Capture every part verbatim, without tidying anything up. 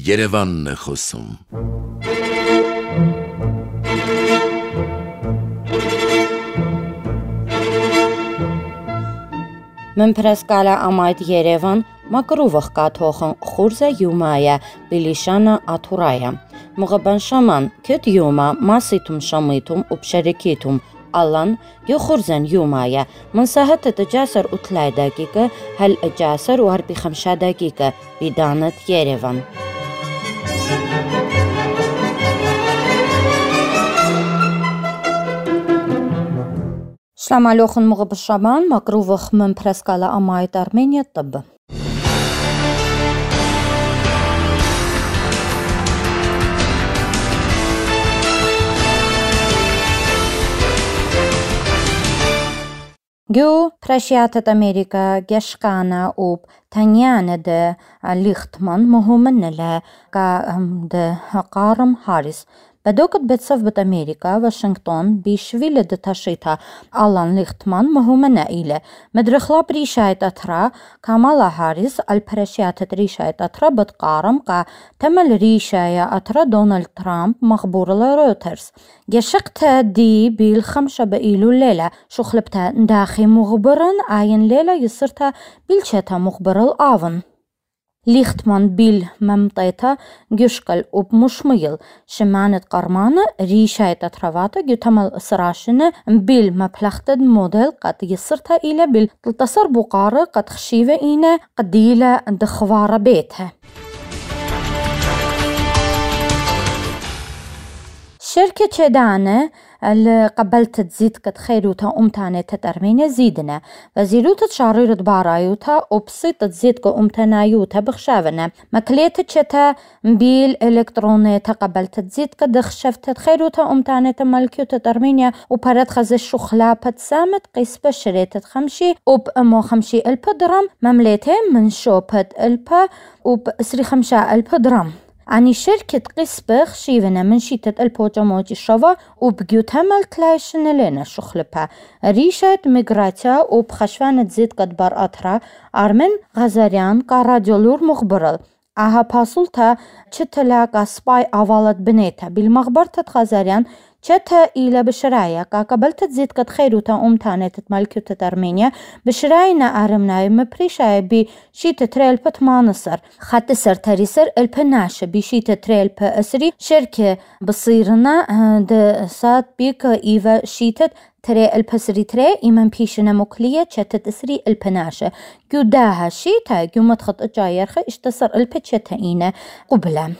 Երևանն է խոսում։ من پرسکالا آماید یروان مکروه قطعه خورزه یومایه بلیشانا آتورایه مغبن شمان کت یوما ماسیتم شمیتم وبشرکیتم آلان یو خورزن یومایه من ساعت تجاسر اتلای دقیقه هل جاسر و هربی خمسة دقیقه بیدانت یروان. السلام عليكم مغب الشبان مكروفخ من برسكالا أمايت أرمينيا الطب. جو برشياتة أمريكا جشقانا وب تانيانا ده ليختمان مهمن له كا ده قارم هاريس بدوكت بتصف بت أمريكا واشنطن بيشويل دتاشيتا آلان ليختمان مهمنا إلى مدرخلا بريشايت أترا كامالا هاريس البرشيات ريشايت أترا بتقارم قا تمل ريشايا أترا دونالد ترامب مخبور لروترز جشقت دي بالخمسة بإيلو الليلة شخلبتا داخي مخبرن عين ليلة يصرتا بالشتا مخبر الآون ليختمان بيل ممطيتا جشقل وبمشميل شمانة قرمانة ريشايتا ترواتا جتمل سراشنة بيل مبلغتد موديل قد يصرتا إلى بيل تلتصر بقارة قد خشيفة إينا قديلة دخوارة بيتها. شركة شدانة اللي قبلت تزيد قد خيروتا أمتانة تترمينة زيدنا وزيروتا تشاريرت بارايوتا وبسيطة تزيد قو أمتانايوتا بخشافنا مكليتا تشتا بيل إلكترونية قبلت تزيد قد خشفت خيروتا أمتانة ملكيوتا ترمينيا وبارد خز الشخلابة سامت قيس بشريتة خمشي وبأمو خمشي ألبا درام ممليتين من شوبت ألبا وبأسري خمشة ألبا درام عني شركة قسبخ شيفنا من شيتة البوجاموجي شوا وبجيوتها مالكلايشن لنا شخلبها ريشة ميغراتيا وبخشوانة زيد قد بار أطرا أرمن غزاريان كاراديولور مخبرل أها باسولتا چتلا قاسباي أوالت بنيتا بالمخبرة غزاريان چتا إلى بشرايا قبلت تزيد قد خيروتا أمتانة مالكيوتا أرمينيا بشراينا أرمناي مبريشاي بشيت تريل بتمانصر خط سر تريسر البناشة بشيت تريل بأسري شركة بصيرنا د سات بيك إيفا شيتت تري البسري تري إيمان بيشنا مكلية چتت أسري البناشة جوداها شيتا جو متخط اجايرخة اشتصر البتشتا إينا قبلا.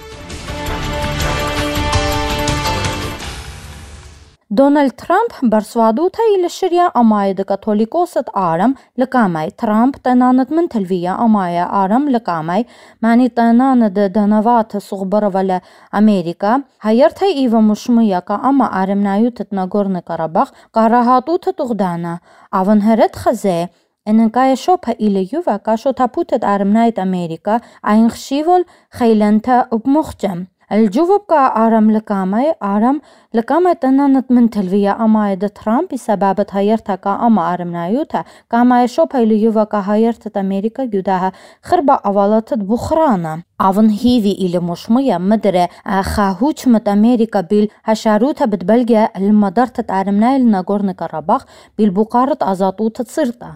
دونالد ترامب برسوادوتا إلى الشريعة أمايد كاثوليكوسة آرم لقامي ترامب تنانت من تلفية أمايا آرم لقامي ماني تناند دنوات صغبر ولا أمريكا هيرتها إيفا مشمية كأما آرم نايوتت ناغورن كاراباخ كاراهاتوتا تغدانا أون هرت خزي إن كاي شوبها إلى يوفا كاشو تابوتت آرم نايت أمريكا عين خشيفول خيلنتا وبمخجم الجواب كا آرم لقامي آرم لقامي تنانت من تلفية أمايد ترامب بسبب هايرتا كا أما آرم نايوتا كاما شوبها إليوفا كا هايرتا أمريكا جوداها خربا أولات بخرانا أون هيفي إلي مشمية مدرة خاهوش مت أمريكا بيل هشاروتا بتبلغة المدارت آرم نايل ناغورن كاراباخ بالبقارة أزاتوت تصيرتا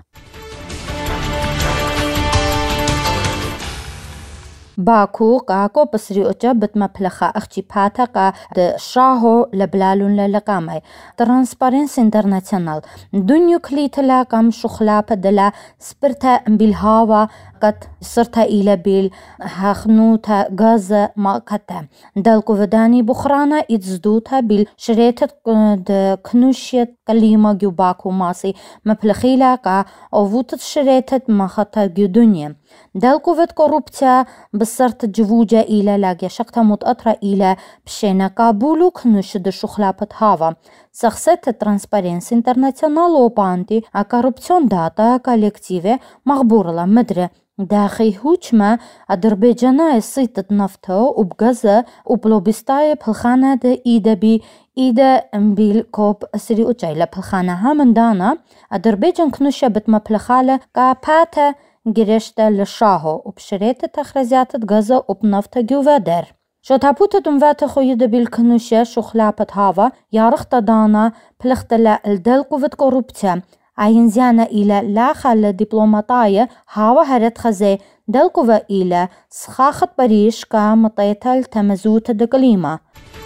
باكو قاكو بسري اوچا بتمبلخا اخچي باتا قا د شاهو لبلالون للقامي ترانسبارنس انترناسيونال دنيو كليتلا كم شخلا بدلا سبرتا بالهوا قد صرتا إلى بيل هخنوتا غاز ماكتا دالكو وداني بخرانا اتزدوتا بالشريتة د كنوشيت كليما جو باكو ماسي مبلخيلا قا اووتت شريتة مخطا جو دنيا دالكو ود كوربتيا بصرت جووجا إلى لاجيا شقتا متأطرة إلى بشينا كابولو كنوش د شخلابت هاوا سخصت ترانسبارنس انترناسيونال وبانتي ا كوربسيون داتا كولكتيفي مغبورلا مدري داخي هوچما أذربيجانا الصيت نفطه وبغزة وبلوبستاي بلخانة دا إيدا بي إيدا مبيل كوب أسري وجايلة بلخانة هامن دانا أذربيجان كنوشة بتما بلخالة كا باتا جريشتا لشاهو وبشريت تخرزيات غزة وبنفط جوفادر شوتابوتا دمفات خويدا بالكنوشة شخلابة هافا يارختا دانا بلختلا الدلقوفت كوروبتا عينزيانا إلى لا خال دبلوماتايا هاوا هرت خزي دلقوفا إلى سخاخت بريش كا مطيتال تمزوت دقليما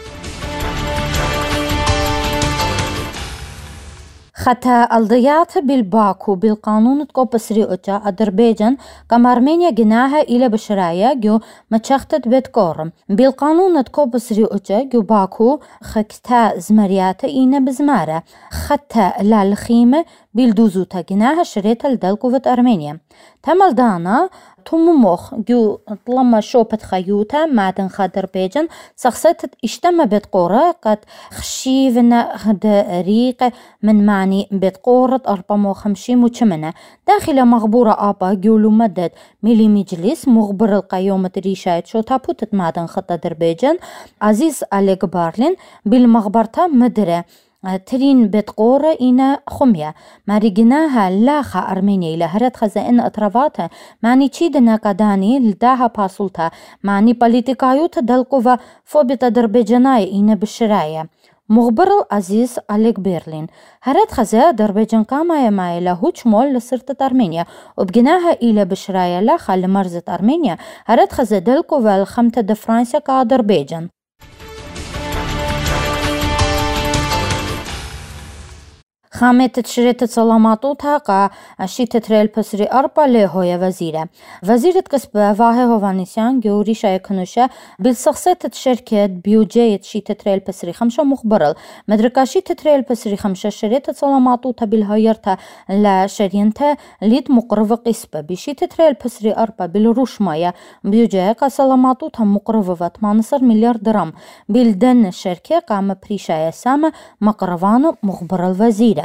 خطا الضياط بالباكو بالقانون تقوب سريوتا أذربيجان كما أرمينيا جناها إلى بشرايا جو متشختت بيت كورم بالقانون تقوب سريوتا جو باكو خكتا زمرياتا إينا بزمارة خطا لالخيمة بالدوزوتا جناها شريتا لدلقوفت أرمينيا تمل دانا توموموخ جو طلما شوبت خيوتا معدن خادر بيجن سخصت اشتما بيت قورة قد خشيفنا خد ريق من معني بيت قورة أربعة وخمسين وشمنة داخل مغبورة آبا جولو مدد ميلي مجلس مغبر القيومة ريشايت شو تابوتت معدن خادر بيجن عزيز أليق بارلين بالمغبرتا مدرة ترين بيت قورة إنا خمية ماريجناها لاخا أرمينيا إلى هرت خزائن أطرافاتها معني تشيدنا كداني لداها باسولتا معني بوليتيكايوتا دلقوفا فوبيتا دربيجاناي إنا بالشراية مغبر العزيز أليك بيرلين هرت خزا دربيجان كاما يماي لهوش مول لسرطة أرمينيا وبجناها إلى بشراية لاخا لمرزة أرمينيا هرت خزا دلقوفا الخمتة دفرانسيا كادربيجان خامت تشريت سلاماتوتها قا شيت تريل بسري أربع لهوية وزيرة وزيرة قسبة فاهي هوانيسيان جوري شايكنوشة بالسخصة شركة بيوجية شيت تريل بسري خمسة مخبرل مدركا شيت تريل بسري خمسة شريت سلاماتوتها بالهايرتا لشرينتا ليد مقرفة قسبة بشيت تريل بسري أربع بالروش مايا بيوجية قا سلاماتوتها مقرفة ثمانية مليار درهم بالدن الشركة قام بريشايا سامة مقرفان مخبرل وزيرة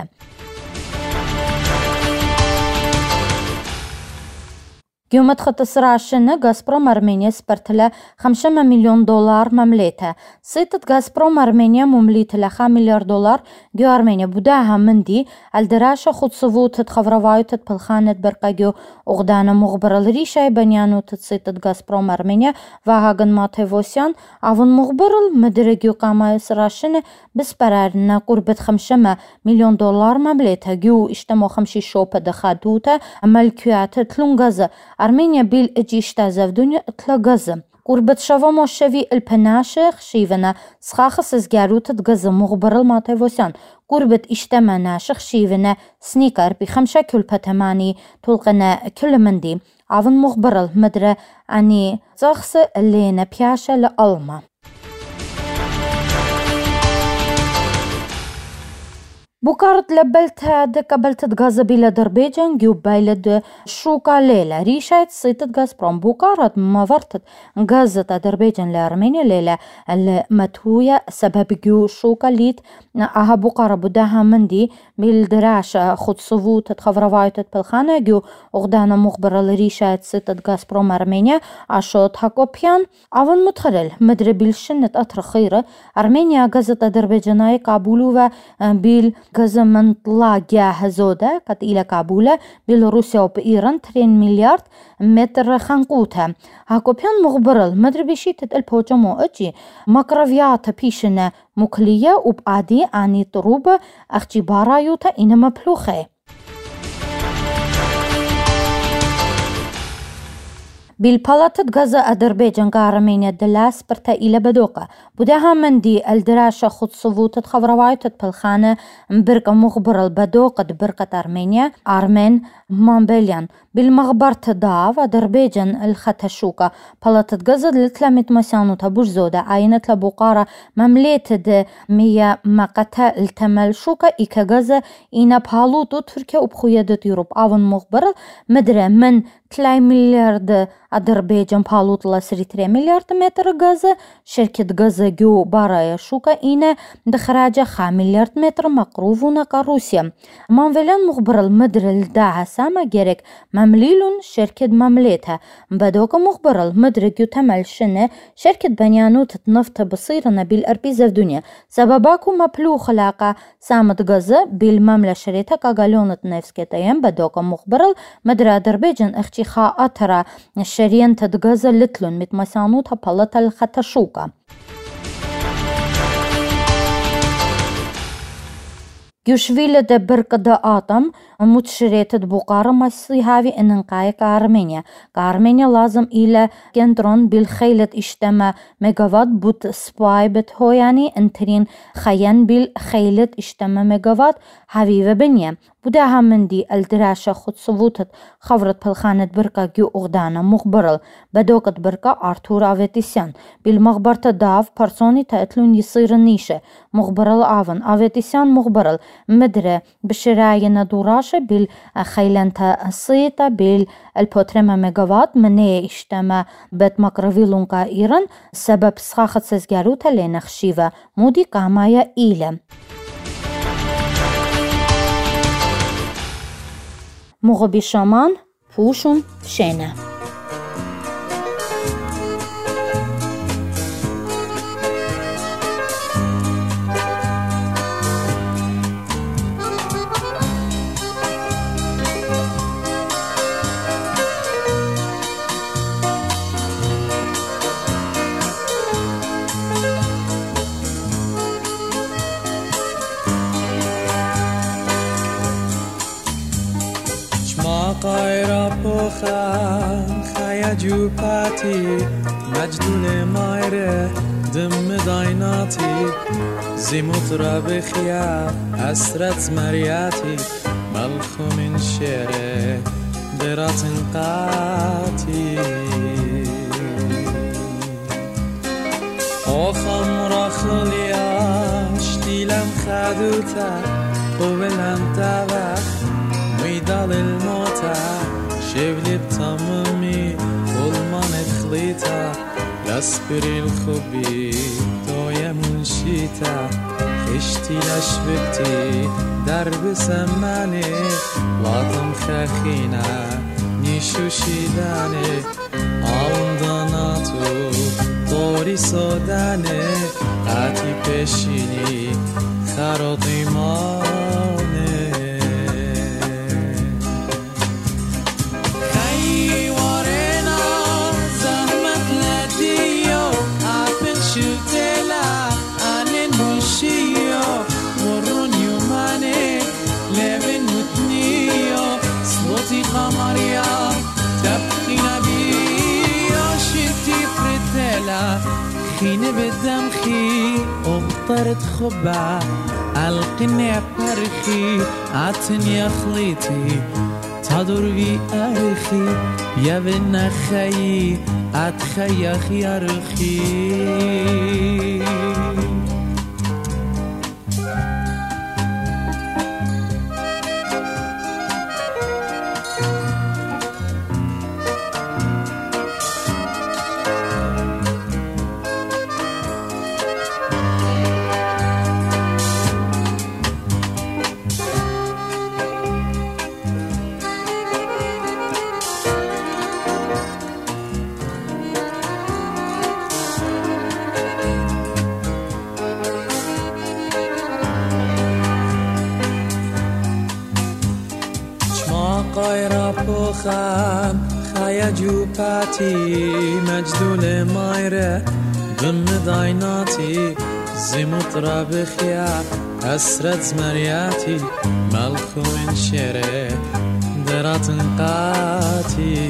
قيمة خط الصراع الشنة غازبروم أرمينيا سبرتلا خمسة مليون دولار ممليتها سيطة غازبروم أرمينيا ممليتها خمسة مليار دولار جو أرمينيا بداها مندي الدراشة خد صفوت تخفروايو تتبلخانة برقا جو أغدانا مغبر الريشاي بنيانو تتسيطة غازبروم أرمينيا وهاغن ماتيفوسيان أفن مغبر المدرق قاما الصراع الشنة بسبرارنا قربة خمسة مليون دولار ممليتها جو اشتمو خمسي شوبة دخادوتا ملكيات تلون غازة أرمينيا بيل إجيشتا زفدونيا إطلا غزة قربت شوا موشوي البناشخ شيفنا سخاخص زجاروت غزة مغبر الماتيفوسيان قربت اشتما ناشخ شيفنا سنيكر بخمسة كل بتماني تلقنا كل مندي عفن مغبر المدرة أني زخص اللينا بياشا لألما بوكارت لبلتها دقبلت غازة بلا دربيجان جو بايلد شوكا ليلة ريشايت سيطة غازبروم بوكارت مفرتت غازة دربيجان لأرمينيا ليلة المتوية سبب جو شوكا ليت اها بوكارة بداها مندي بالدراشة خد صفو تتخفروايو تتبلخانة جو اغدانا مخبرة لريشايت سيطة غازبروم أرمينيا عشوت هاكوبيان عون متخلل مدري بالشنة أطر خيرة أرمينيا غازة دربيجاناي قابولوها بيل غزة منطلة جاهزودة قد إلى كابولة بيلاروسيا وبإيران ترين مليار متر خنقوتها هاكوبيان مغبرل مدري بشيتة البوجمو أجي مقرفيات بيشنا مكلية وبعدي آني طروبة أخجي بارايوتا إنما بلوخي بالبالاتت غزة أذربيجان كارمينيا دلاس برتا إلى بدوقة بداها مندي الدراشة خد صفوت تخفروايو تتبلخانة مبرقة مغبر البدوقة برقة أرمينيا أرمين مامبليان بالمغبرة داف أذربيجان الختشوكة بالاتت غزة لتلامت مسانو تبوش زودة عينت لبوقارة ممليتد مية مقتا التمل شوكة إيكا غزة إينا بهالوتو تركيا وبخويادة يوروب آون مغبر مدرة من ثلاثة مليار أذربيجان بالوت لسري ثلاثة مليار متر غازة شركة غزة جو برای شوكا إينا دخراجة خا مليار متر مقروفونا كروسيا مانفيلان مخبر المدر الداعة ساما جيرك ممليلون شركة ممليتها بدوك مخبر المدر جو تمل شنة شركة بنيانوت نفط بصيرنا بالأربيزة في دنيا سبباكو مبلو خلاقة سامت غزة بالمملة شريتها كاغالونة نفسكتين بدوك مخبر المدر أذربيجان اختي خا أترى الشريان تدغزة لتلون متمسانوتها بلطة الخطشوكا يشويل دبر قد آتم متشريت بقارة مصيحاوي إننقاية كأرمينيا كأرمينيا لازم إلى كندرون بالخيلة اشتما ميجاوات بوت سباي بتهو يعني انترين خيان بالخيلة اشتما ميجاوات هاوي وبنيا بداها من دي الدراشة خد صوتت خبرت بالخانة بركة جو أغدانا مخبرل بدوكت بركة أرتور أفيتيسيان بالمخبرة داف برسوني تأتلون يصير النيشة مخبرل آفن أفيتيسيان مخبرل مدرة بشراينا دوراشة بالخيلانتا الصيطة بالبوترما ميجاوات مني اشتما بيت مقرفيلون كايران سبب سخاخت سزجاروتا لنخشيفة مودي كامايا إيلم مغبي شامان فوشم شينه قایرا پوخم خیا جو پاتی مجدول مایره دم دایناتی زیموت را بخیا اسرت مریاتی ملخومین شیره دراتن قاتی آخم را خلیاش دیلم خدوتا قبلم دوخ ويدال الموتى شبلي بطممي ظلمان خليتا لاسبري الخبي تويا منشيتا خشتي لشبكتي درب سماني لاطم خخينا نيشو شيداني آونداناتو طوري سوداني قاتي بشيني خاروطي ماني خيني بدمخي وبطرت خبع القني برخي عتني يا خليتي تدور بي أرخي يا بنا خي أتخيخ يا رخي قایرا پوخم خیا جو پاتی مجدول مایره دم دایناتی زیموت را بخیا اسرت مریاتی ملخومین شیره دراتن قاتی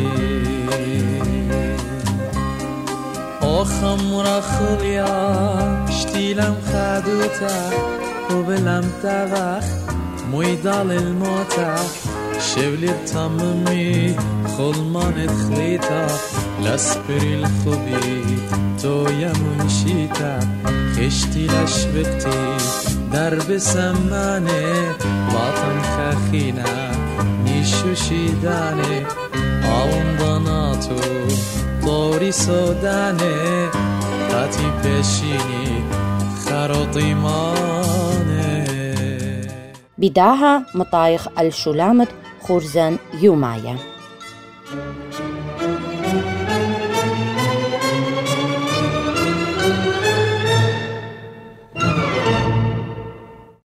آخم را خلیا شتیلم خدوتا وبلم توخ مويدال الموتى شبلي بطممي خلمان تخليتا لاسبري الخبي تويا منشيتا خشتي لشبكتي درب سماني باطن خخينا نيشو شيداني آونداناتو طوري سوداني خطی پیشینی خروطی مانه بداها مطايخ الشلامت خورزان يومايا.